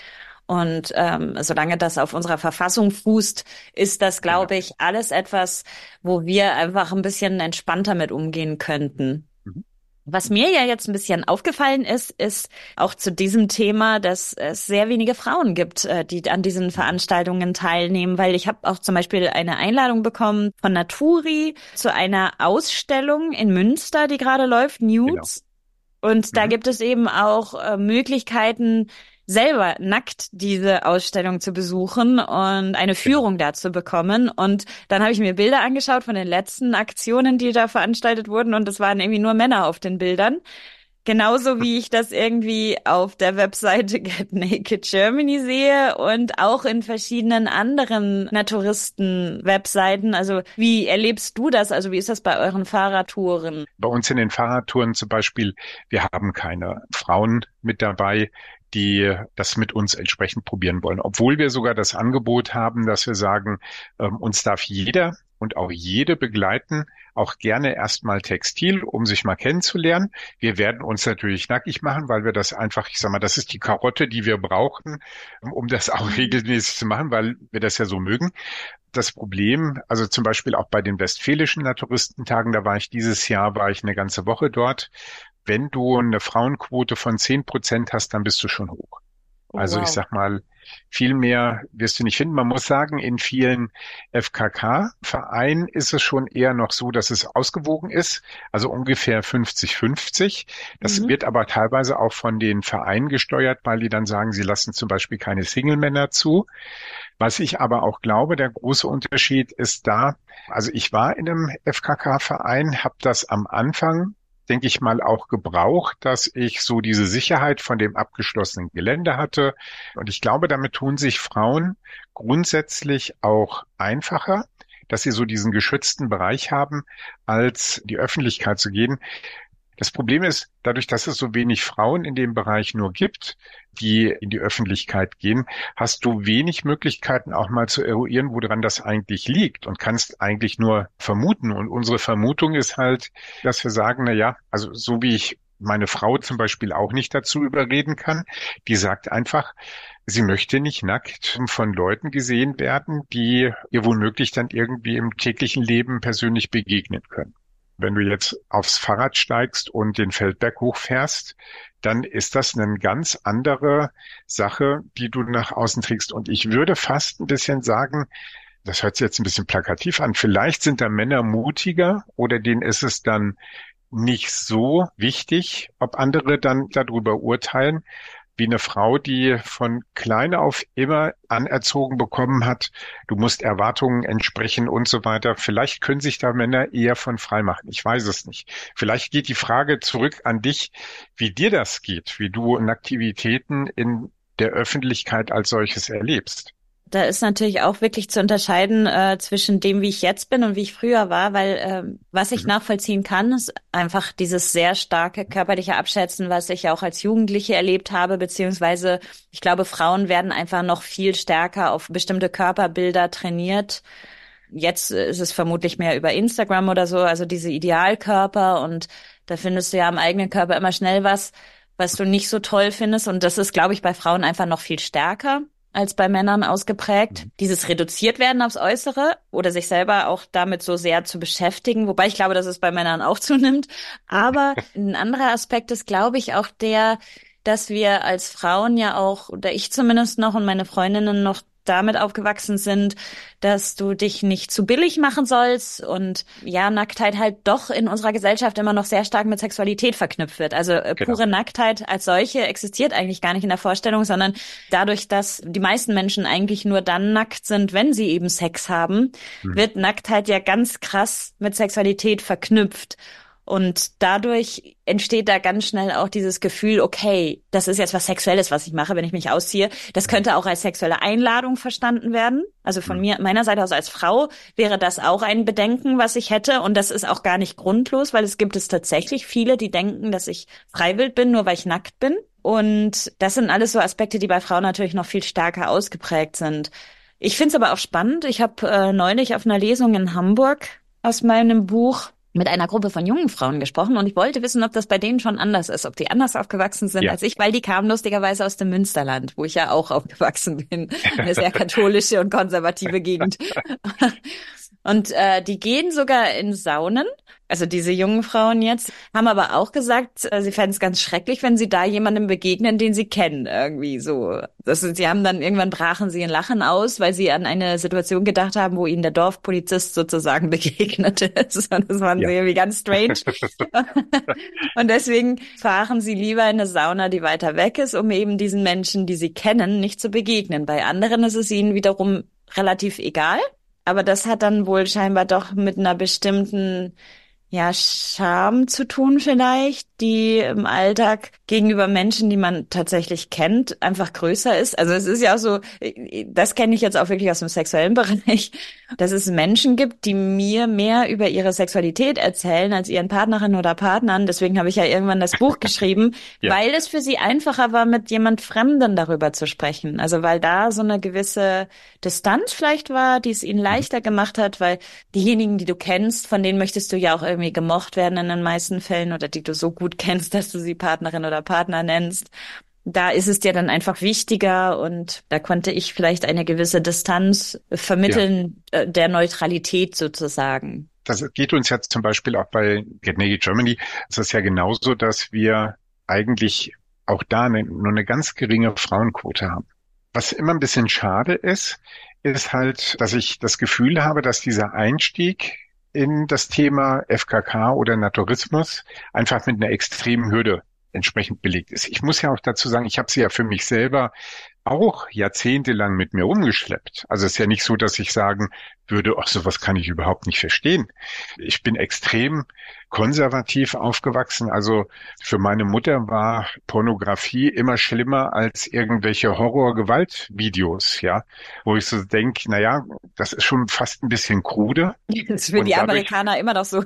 Und ähm, solange das auf unserer Verfassung fußt, ist das, glaube Genau. ich, alles etwas, wo wir einfach ein bisschen entspannter mit umgehen könnten. Mhm. Was mir ja jetzt ein bisschen aufgefallen ist, ist auch zu diesem Thema, dass es sehr wenige Frauen gibt, äh, die an diesen Veranstaltungen teilnehmen, weil ich habe auch zum Beispiel eine Einladung bekommen von Naturi zu einer Ausstellung in Münster, die gerade läuft, Genau. Nudes. Und da Mhm. gibt es eben auch äh, Möglichkeiten, selber nackt diese Ausstellung zu besuchen und eine Genau. Führung dazu bekommen. Und dann habe ich mir Bilder angeschaut von den letzten Aktionen, die da veranstaltet wurden. Und es waren irgendwie nur Männer auf den Bildern. Genauso wie ich das irgendwie auf der Webseite Get Naked Germany sehe und auch in verschiedenen anderen Naturisten-Webseiten. Also wie erlebst du das? Also wie ist das bei euren Fahrradtouren? Bei uns in den Fahrradtouren zum Beispiel, wir haben keine Frauen mit dabei, die das mit uns entsprechend probieren wollen. Obwohl wir sogar das Angebot haben, dass wir sagen, ähm, uns darf jeder und auch jede begleiten, auch gerne erstmal Textil, um sich mal kennenzulernen. Wir werden uns natürlich nackig machen, weil wir das einfach, ich sag mal, das ist die Karotte, die wir brauchen, um das auch regelmäßig zu machen, weil wir das ja so mögen. Das Problem, also zum Beispiel auch bei den westfälischen Naturistentagen, da war ich dieses Jahr, war ich eine ganze Woche dort. Wenn du eine Frauenquote von zehn Prozent hast, dann bist du schon hoch. Oh, Also ich wow. sag mal, viel mehr wirst du nicht finden. Man muss sagen, in vielen F K K-Vereinen ist es schon eher noch so, dass es ausgewogen ist, also ungefähr fünfzig fünfzig. Das Mhm. wird aber teilweise auch von den Vereinen gesteuert, weil die dann sagen, sie lassen zum Beispiel keine Single-Männer zu. Was ich aber auch glaube, der große Unterschied ist da, also ich war in einem F K K-Verein, habe das am Anfang, denke ich mal, auch gebraucht, dass ich so diese Sicherheit von dem abgeschlossenen Gelände hatte. Und ich glaube, damit tun sich Frauen grundsätzlich auch einfacher, dass sie so diesen geschützten Bereich haben, als die Öffentlichkeit zu gehen. Das Problem ist, dadurch, dass es so wenig Frauen in dem Bereich nur gibt, die in die Öffentlichkeit gehen, hast du wenig Möglichkeiten auch mal zu eruieren, woran das eigentlich liegt und kannst eigentlich nur vermuten. Und unsere Vermutung ist halt, dass wir sagen, na ja, also so wie ich meine Frau zum Beispiel auch nicht dazu überreden kann, die sagt einfach, sie möchte nicht nackt von Leuten gesehen werden, die ihr womöglich dann irgendwie im täglichen Leben persönlich begegnen können. Wenn du jetzt aufs Fahrrad steigst und den Feldberg hochfährst, dann ist das eine ganz andere Sache, die du nach außen trägst. Und ich würde fast ein bisschen sagen, das hört sich jetzt ein bisschen plakativ an, vielleicht sind da Männer mutiger oder denen ist es dann nicht so wichtig, ob andere dann darüber urteilen, wie eine Frau, die von klein auf immer anerzogen bekommen hat, du musst Erwartungen entsprechen und so weiter. Vielleicht können sich da Männer eher von frei machen. Ich weiß es nicht. Vielleicht geht die Frage zurück an dich, wie dir das geht, wie du Aktivitäten in der Öffentlichkeit als solches erlebst. Da ist natürlich auch wirklich zu unterscheiden äh, zwischen dem, wie ich jetzt bin und wie ich früher war, weil äh, was ich Mhm. nachvollziehen kann, ist einfach dieses sehr starke körperliche Abschätzen, was ich ja auch als Jugendliche erlebt habe, beziehungsweise ich glaube, Frauen werden einfach noch viel stärker auf bestimmte Körperbilder trainiert. Jetzt äh, ist es vermutlich mehr über Instagram oder so, also diese Idealkörper, und da findest du ja am eigenen Körper immer schnell was, was du nicht so toll findest, und das ist, glaube ich, bei Frauen einfach noch viel stärker als bei Männern ausgeprägt. Mhm. Dieses reduziert werden aufs Äußere oder sich selber auch damit so sehr zu beschäftigen, wobei ich glaube, dass es bei Männern auch zunimmt. Aber ein anderer Aspekt ist, glaube ich, auch der, dass wir als Frauen ja auch, oder ich zumindest noch und meine Freundinnen noch damit aufgewachsen sind, dass du dich nicht zu billig machen sollst und ja, Nacktheit halt doch in unserer Gesellschaft immer noch sehr stark mit Sexualität verknüpft wird. Also äh, Genau. pure Nacktheit als solche existiert eigentlich gar nicht in der Vorstellung, sondern dadurch, dass die meisten Menschen eigentlich nur dann nackt sind, wenn sie eben Sex haben, Mhm. wird Nacktheit ja ganz krass mit Sexualität verknüpft. Und dadurch entsteht da ganz schnell auch dieses Gefühl, okay, das ist jetzt was Sexuelles, was ich mache, wenn ich mich ausziehe. Das könnte auch als sexuelle Einladung verstanden werden. Also von Mhm. mir, meiner Seite aus als Frau wäre das auch ein Bedenken, was ich hätte. Und das ist auch gar nicht grundlos, weil es gibt es tatsächlich viele, die denken, dass ich freiwillig bin, nur weil ich nackt bin. Und das sind alles so Aspekte, die bei Frauen natürlich noch viel stärker ausgeprägt sind. Ich finde es aber auch spannend. Ich habe äh, neulich auf einer Lesung in Hamburg aus meinem Buch mit einer Gruppe von jungen Frauen gesprochen und ich wollte wissen, ob das bei denen schon anders ist, ob die anders aufgewachsen sind Ja. als ich, weil die kamen lustigerweise aus dem Münsterland, wo ich ja auch aufgewachsen bin. Eine sehr katholische und konservative Gegend. Und äh, die gehen sogar in Saunen, also diese jungen Frauen jetzt, haben aber auch gesagt, äh, sie fänden es ganz schrecklich, wenn sie da jemandem begegnen, den sie kennen, irgendwie so. Das, sie haben dann irgendwann brachen sie in Lachen aus, weil sie an eine Situation gedacht haben, wo ihnen der Dorfpolizist sozusagen begegnet ist. Und das fanden Ja. sie irgendwie ganz strange. Und deswegen fahren sie lieber in eine Sauna, die weiter weg ist, um eben diesen Menschen, die sie kennen, nicht zu begegnen. Bei anderen ist es ihnen wiederum relativ egal. Aber das hat dann wohl scheinbar doch mit einer bestimmten, ja, Scham zu tun vielleicht, die im Alltag gegenüber Menschen, die man tatsächlich kennt, einfach größer ist. Also es ist ja auch so, das kenne ich jetzt auch wirklich aus dem sexuellen Bereich, dass es Menschen gibt, die mir mehr über ihre Sexualität erzählen als ihren Partnerinnen oder Partnern. Deswegen habe ich ja irgendwann das Buch geschrieben, Ja. weil es für sie einfacher war, mit jemand Fremden darüber zu sprechen. Also weil da so eine gewisse Distanz vielleicht war, die es ihnen leichter gemacht hat, weil diejenigen, die du kennst, von denen möchtest du ja auch irgendwie gemocht werden in den meisten Fällen oder die du so gut kennst, dass du sie Partnerin oder Partner nennst. Da ist es dir dann einfach wichtiger und da konnte ich vielleicht eine gewisse Distanz vermitteln, ja. Der Neutralität sozusagen. Das geht uns ja zum Beispiel auch bei Get Naked Germany. Es ist ja genauso, dass wir eigentlich auch da eine, nur eine ganz geringe Frauenquote haben. Was immer ein bisschen schade ist, ist halt, dass ich das Gefühl habe, dass dieser Einstieg in das Thema F K K oder Naturismus einfach mit einer extremen Hürde entsprechend belegt ist. Ich muss ja auch dazu sagen, ich habe sie ja für mich selber auch jahrzehntelang mit mir rumgeschleppt. Also es ist ja nicht so, dass ich sagen würde, ach, sowas kann ich überhaupt nicht verstehen. Ich bin extrem konservativ aufgewachsen. Also für meine Mutter war Pornografie immer schlimmer als irgendwelche Horror-Gewalt-Videos, ja, wo ich so denke, na ja, das ist schon fast ein bisschen krude. Das ist für Und die dadurch, Amerikaner immer noch so.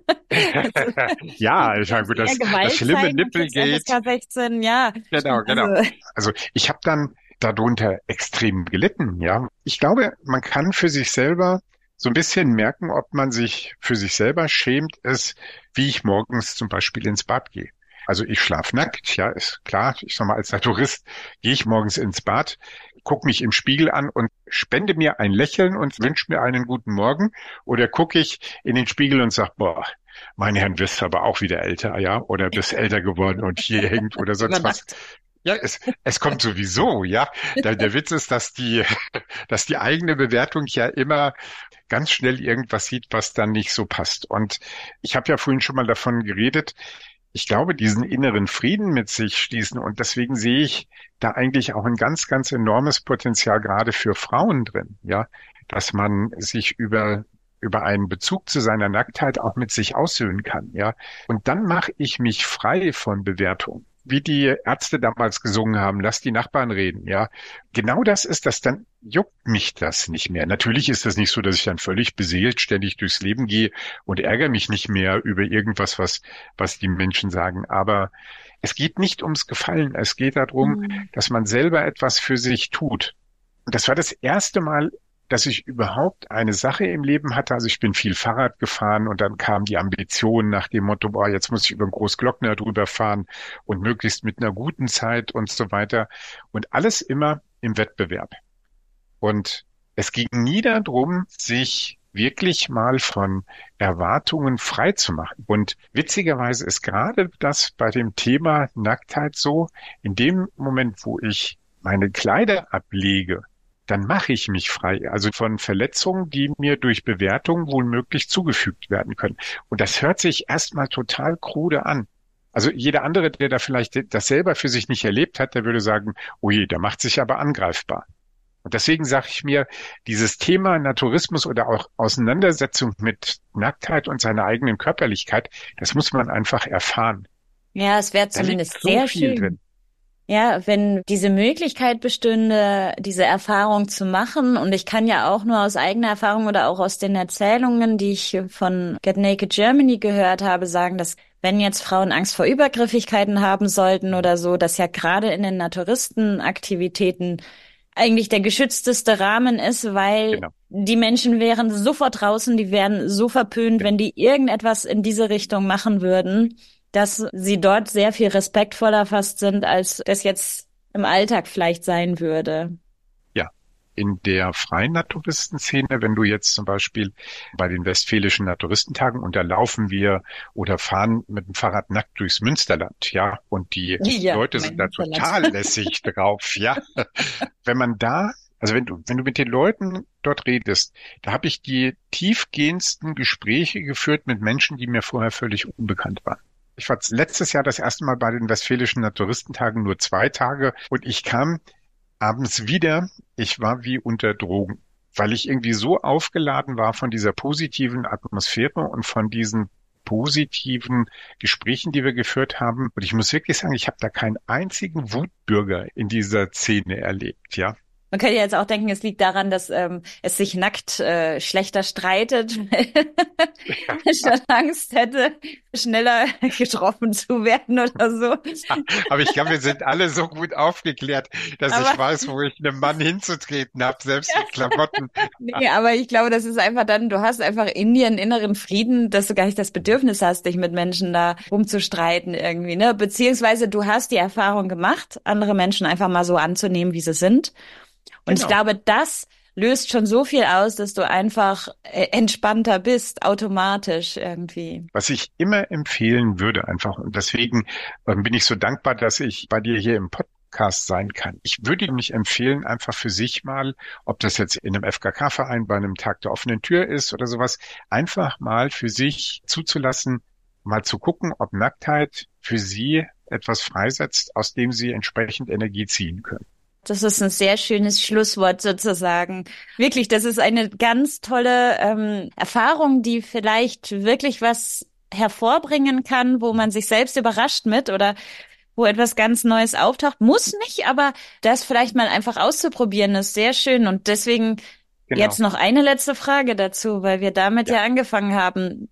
ja, ich habe das, das schlimme Nippelgate. F K sechzehn, ja. Genau, genau. Also, also ich habe dann darunter extrem gelitten, ja. Ich glaube, man kann für sich selber so ein bisschen merken, ob man sich für sich selber schämt, ist, wie ich morgens zum Beispiel ins Bad gehe. Also ich schlafe nackt, ja, ist klar. Ich sag mal, als Naturist gehe ich morgens ins Bad, gucke mich im Spiegel an und spende mir ein Lächeln und wünsche mir einen guten Morgen. Oder gucke ich in den Spiegel und sag, boah, meine Herren, wirst aber auch wieder älter, ja, oder bist älter geworden und hier hängt oder sonst was. Ja, es, es kommt sowieso, ja. Der, der Witz ist, dass die, dass die eigene Bewertung ja immer ganz schnell irgendwas sieht, was dann nicht so passt. Und ich habe ja vorhin schon mal davon geredet, ich glaube, diesen inneren Frieden mit sich schließen und deswegen sehe ich da eigentlich auch ein ganz, ganz enormes Potenzial gerade für Frauen drin, ja, dass man sich über über einen Bezug zu seiner Nacktheit auch mit sich aussöhnen kann, ja. Und dann mache ich mich frei von Bewertung. Wie die Ärzte damals gesungen haben, lass die Nachbarn reden, ja. Genau das ist das, dann juckt mich das nicht mehr. Natürlich ist das nicht so, dass ich dann völlig beseelt ständig durchs Leben gehe und ärgere mich nicht mehr über irgendwas, was, was die Menschen sagen. Aber es geht nicht ums Gefallen. Es geht darum, mhm. dass man selber etwas für sich tut. Und das war das erste Mal, dass ich überhaupt eine Sache im Leben hatte. Also ich bin viel Fahrrad gefahren und dann kam die Ambition nach dem Motto, boah, jetzt muss ich über den Großglockner drüber fahren und möglichst mit einer guten Zeit und so weiter. Und alles immer im Wettbewerb. Und es ging nie darum, sich wirklich mal von Erwartungen frei zu machen. Und witzigerweise ist gerade das bei dem Thema Nacktheit so, in dem Moment, wo ich meine Kleider ablege, dann mache ich mich frei, also von Verletzungen, die mir durch Bewertung wohl möglich zugefügt werden können. Und das hört sich erstmal total krude an. Also jeder andere, der da vielleicht das selber für sich nicht erlebt hat, der würde sagen, oh je, der macht sich aber angreifbar. Und deswegen sage ich mir, dieses Thema Naturismus oder auch Auseinandersetzung mit Nacktheit und seiner eigenen Körperlichkeit, das muss man einfach erfahren. Ja, es wäre zumindest sehr schön. Drin. Ja, wenn diese Möglichkeit bestünde, diese Erfahrung zu machen, und ich kann ja auch nur aus eigener Erfahrung oder auch aus den Erzählungen, die ich von Get Naked Germany gehört habe, sagen, dass wenn jetzt Frauen Angst vor Übergriffigkeiten haben sollten oder so, dass ja gerade in den Naturistenaktivitäten eigentlich der geschützteste Rahmen ist, weil genau. die Menschen wären sofort draußen, die wären so verpönt, ja. wenn die irgendetwas in diese Richtung machen würden, dass sie dort sehr viel respektvoller fast sind, als das jetzt im Alltag vielleicht sein würde. In der freien Naturistenszene, wenn du jetzt zum Beispiel bei den Westfälischen Naturistentagen, und da laufen wir oder fahren mit dem Fahrrad nackt durchs Münsterland, ja, und die ja, Leute sind da total lässig drauf, ja. Wenn man da, also wenn du, wenn du mit den Leuten dort redest, da habe ich die tiefgehendsten Gespräche geführt mit Menschen, die mir vorher völlig unbekannt waren. Ich war letztes Jahr das erste Mal bei den Westfälischen Naturistentagen, nur zwei Tage, und ich kam abends wieder, ich war wie unter Drogen, weil ich irgendwie so aufgeladen war von dieser positiven Atmosphäre und von diesen positiven Gesprächen, die wir geführt haben. Und ich muss wirklich sagen, ich habe da keinen einzigen Wutbürger in dieser Szene erlebt, ja. Man könnte ja jetzt auch denken, es liegt daran, dass ähm, es sich nackt äh, schlechter streitet, weil ich schon Angst hätte, schneller getroffen zu werden oder so. Aber ich glaube, wir sind alle so gut aufgeklärt, dass aber ich weiß, wo ich einem Mann hinzutreten habe, selbst mit Klamotten. Nee, aber ich glaube, das ist einfach dann, du hast einfach in dir einen inneren Frieden, dass du gar nicht das Bedürfnis hast, dich mit Menschen da rumzustreiten irgendwie, ne? Beziehungsweise du hast die Erfahrung gemacht, andere Menschen einfach mal so anzunehmen, wie sie sind. Und genau. ich glaube, das löst schon so viel aus, dass du einfach entspannter bist, automatisch irgendwie. Was ich immer empfehlen würde einfach, und deswegen bin ich so dankbar, dass ich bei dir hier im Podcast sein kann. Ich würde mich empfehlen, einfach für sich mal, ob das jetzt in einem F K K-Verein bei einem Tag der offenen Tür ist oder sowas, einfach mal für sich zuzulassen, mal zu gucken, ob Nacktheit für sie etwas freisetzt, aus dem sie entsprechend Energie ziehen können. Das ist ein sehr schönes Schlusswort sozusagen. Wirklich, das ist eine ganz tolle ähm, Erfahrung, die vielleicht wirklich was hervorbringen kann, wo man sich selbst überrascht mit oder wo etwas ganz Neues auftaucht. Muss nicht, aber das vielleicht mal einfach auszuprobieren ist sehr schön. Und deswegen genau. jetzt noch eine letzte Frage dazu, weil wir damit ja, ja angefangen haben.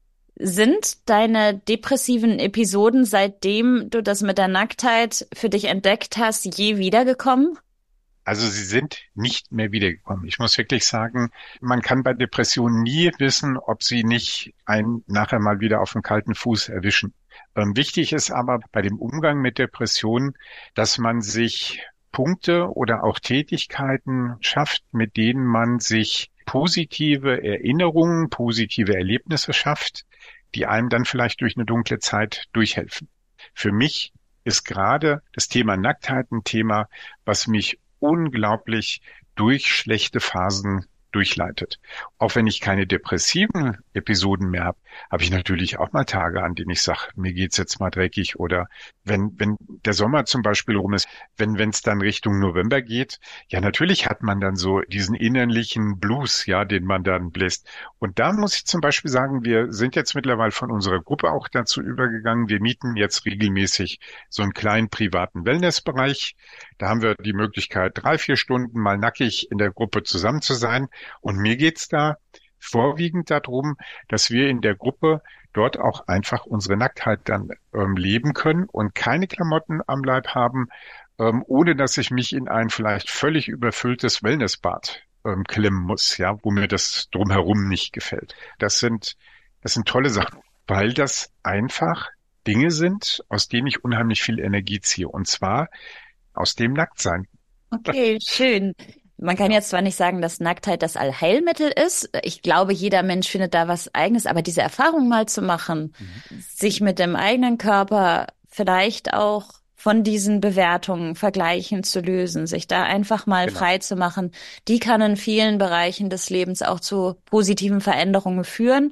Sind deine depressiven Episoden, seitdem du das mit der Nacktheit für dich entdeckt hast, je wiedergekommen? Also sie sind nicht mehr wiedergekommen. Ich muss wirklich sagen, man kann bei Depressionen nie wissen, ob sie nicht einen nachher mal wieder auf den kalten Fuß erwischen. Ähm, wichtig ist aber bei dem Umgang mit Depressionen, dass man sich Punkte oder auch Tätigkeiten schafft, mit denen man sich positive Erinnerungen, positive Erlebnisse schafft, die einem dann vielleicht durch eine dunkle Zeit durchhelfen. Für mich ist gerade das Thema Nacktheit ein Thema, was mich unglaublich durch schlechte Phasen durchleitet. Auch wenn ich keine depressiven Episoden mehr habe, habe ich natürlich auch mal Tage, an denen ich sage, mir geht's jetzt mal dreckig, oder wenn wenn der Sommer zum Beispiel rum ist, wenn wenn es dann Richtung November geht, ja natürlich hat man dann so diesen innerlichen Blues, ja, den man dann bläst. Und da muss ich zum Beispiel sagen, wir sind jetzt mittlerweile von unserer Gruppe auch dazu übergegangen, wir mieten jetzt regelmäßig so einen kleinen privaten Wellnessbereich. Da haben wir die Möglichkeit, drei, vier Stunden mal nackig in der Gruppe zusammen zu sein. Und mir geht's da vorwiegend darum, dass wir in der Gruppe dort auch einfach unsere Nacktheit dann ähm, leben können und keine Klamotten am Leib haben, ähm, ohne dass ich mich in ein vielleicht völlig überfülltes Wellnessbad ähm, klemmen muss, ja, wo mir das drumherum nicht gefällt. Das sind, das sind tolle Sachen, weil das einfach Dinge sind, aus denen ich unheimlich viel Energie ziehe. Und zwar aus dem Nacktsein. Okay, schön. Man kann jetzt zwar nicht sagen, dass Nacktheit das Allheilmittel ist. Ich glaube, jeder Mensch findet da was Eigenes. Aber diese Erfahrung mal zu machen, mhm. sich mit dem eigenen Körper vielleicht auch von diesen Bewertungen, Vergleichen zu lösen, sich da einfach mal genau. frei zu machen, die kann in vielen Bereichen des Lebens auch zu positiven Veränderungen führen.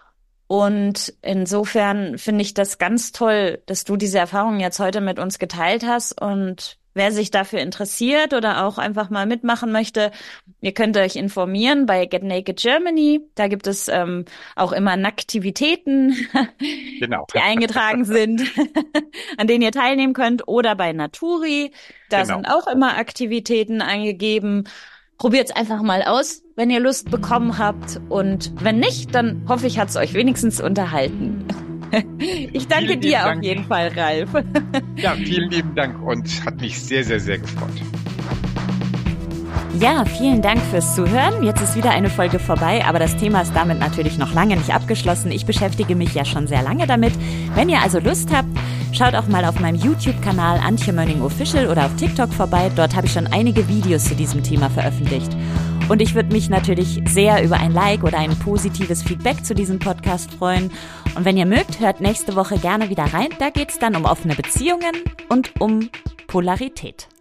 Und insofern finde ich das ganz toll, dass du diese Erfahrung jetzt heute mit uns geteilt hast. Und wer sich dafür interessiert oder auch einfach mal mitmachen möchte, ihr könnt euch informieren bei Get Naked Germany. Da gibt es ähm, auch immer Nacktivitäten, genau. die eingetragen sind, an denen ihr teilnehmen könnt. Oder bei Naturi, da genau. sind auch immer Aktivitäten eingegeben. Probiert's einfach mal aus, wenn ihr Lust bekommen habt. Und wenn nicht, dann hoffe ich, hat's euch wenigstens unterhalten. Ich danke vielen dir auf jeden Fall, Ralf. Ja, vielen lieben Dank und hat mich sehr, sehr, sehr gefreut. Ja, vielen Dank fürs Zuhören. Jetzt ist wieder eine Folge vorbei, aber das Thema ist damit natürlich noch lange nicht abgeschlossen. Ich beschäftige mich ja schon sehr lange damit. Wenn ihr also Lust habt, schaut auch mal auf meinem YouTube-Kanal Antje Mönning Official oder auf TikTok vorbei. Dort habe ich schon einige Videos zu diesem Thema veröffentlicht. Und ich würde mich natürlich sehr über ein Like oder ein positives Feedback zu diesem Podcast freuen. Und wenn ihr mögt, hört nächste Woche gerne wieder rein. Da geht es dann um offene Beziehungen und um Polarität.